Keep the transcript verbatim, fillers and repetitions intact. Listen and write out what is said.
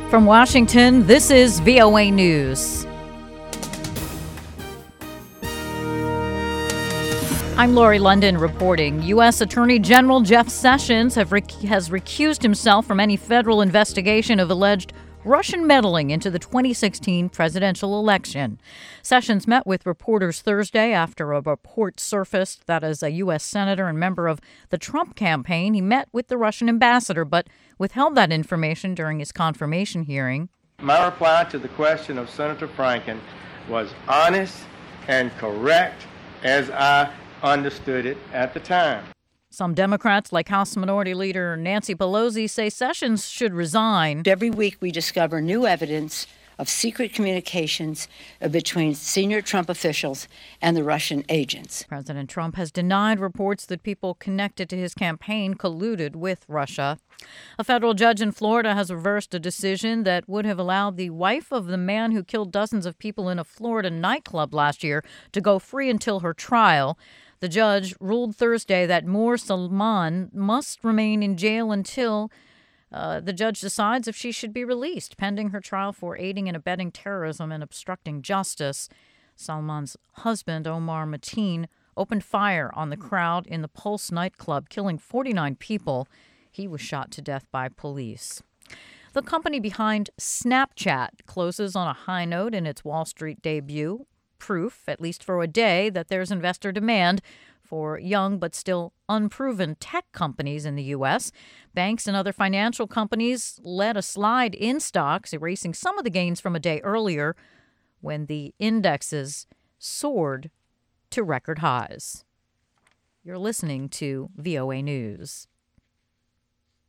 From Washington, this is V O A News. I'm Lori London reporting. U S. Attorney General Jeff Sessions have rec- has recused himself from any federal investigation of alleged Russian meddling into the twenty sixteen presidential election. Sessions met with reporters Thursday after a report surfaced that as a U S senator and member of the Trump campaign, he met with the Russian ambassador, but withheld that information during his confirmation hearing. My reply to the question of Senator Franken was honest and correct as I understood it at the time. Some Democrats, like House Minority Leader Nancy Pelosi, say Sessions should resign. Every week we discover new evidence of secret communications between senior Trump officials and the Russian agents. President Trump has denied reports that people connected to his campaign colluded with Russia. A federal judge in Florida has reversed a decision that would have allowed the wife of the man who killed dozens of people in a Florida nightclub last year to go free until her trial. The judge ruled Thursday that Moore Salman must remain in jail until uh, the judge decides if she should be released, pending her trial for aiding and abetting terrorism and obstructing justice. Salman's husband, Omar Mateen, opened fire on the crowd in the Pulse nightclub, killing forty-nine people. He was shot to death by police. The company behind Snapchat closes on a high note in its Wall Street debut. Proof, at least for a day, that there's investor demand for young but still unproven tech companies in the U S. Banks and other financial companies led a slide in stocks, erasing some of the gains from a day earlier when the indexes soared to record highs. You're listening to V O A News.